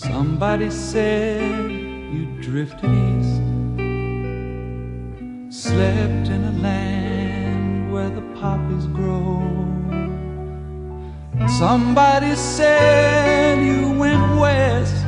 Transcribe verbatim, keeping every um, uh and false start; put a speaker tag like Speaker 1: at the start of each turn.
Speaker 1: Somebody said you drifted east, slept in a land where the poppies grow. Somebody said you went west